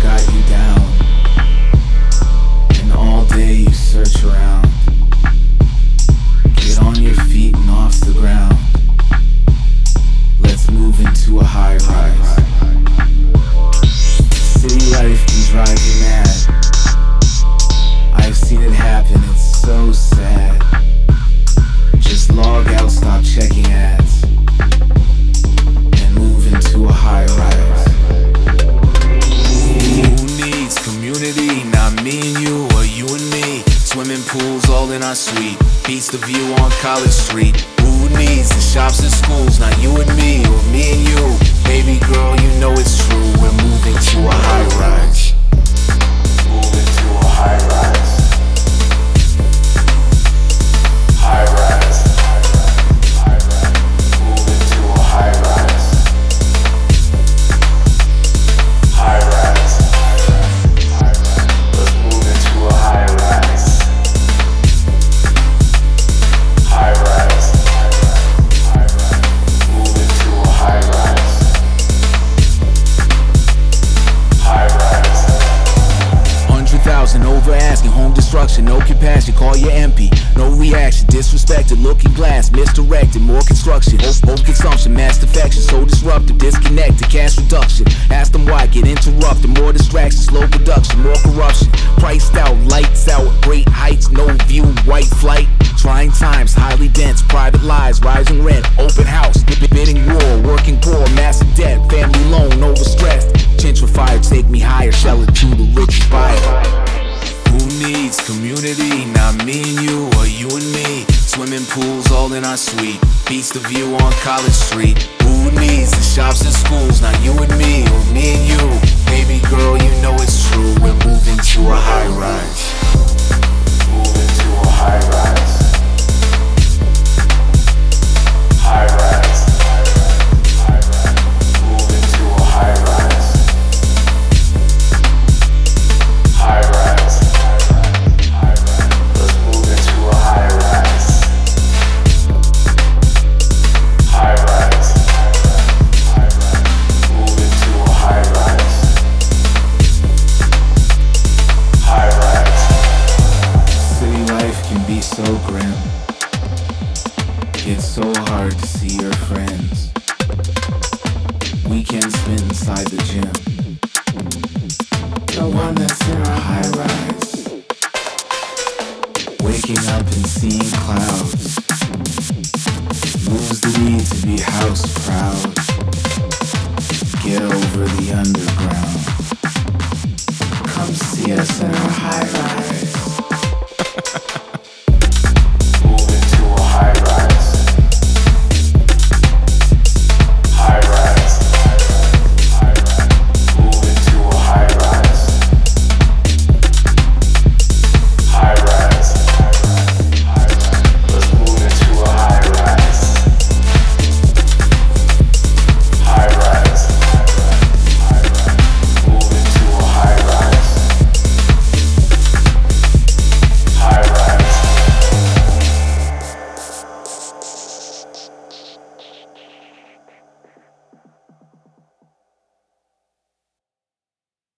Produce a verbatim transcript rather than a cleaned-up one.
got you down, and all day you search around. Get on your feet and off the ground. Let's move into a high rise. City life can drive you mad. I've seen it happen, it's so sad. Just log out, stop checking ads, and move into a high rise. Who needs community? Not me and you, or you and me. Swimming pools all in our suite. Beats the view on College Street. Who needs the shops and schools? Not you and me, or me and you. Baby girl, you know it's true. We're moving to a high rise. Moving to a high rise. High rise. High rise. Moving to a high rise. High rise. High rise. Let's move into a high rise. High rise. High rise. Move into a high rise. High rise. Hundred thousand over asking, home destruction, no compassion, call your M P. No reaction, disrespected, looking glass, misdirected, more construction, hope, hope consumption, mass defection, so disruptive, disconnected, cash reduction. Ask them why, get interrupted, more distractions, slow production, more corruption. Priced out, lights out, great heights, no view, white flight. Trying times, highly dense, private lives, rising rent, open house, bidding war, working poor, massive debt, family loan, overstressed. Gentrifier, take me higher, sell it to the richest buyer. Who needs community? Not me and you, or you and me. Swimming pools all in our suite. Beats the view on College Street. Who needs the shops and schools? Not you and me, or me and you. Baby girl, you know it's true. We're moving to a high rise. Moving to a high rise. High rise. High rise. Moving to a high rise. High rise. High rise. Let's move into a high rise. High rise. High rise. Move into a high rise. High rise. City life can be so grim. It's so hard to see your friends. Weekends spent inside the gym. The one that's in our high rise. Waking up and seeing clouds moves the need to be house proud. Get over the underground. Come see us in our high rise.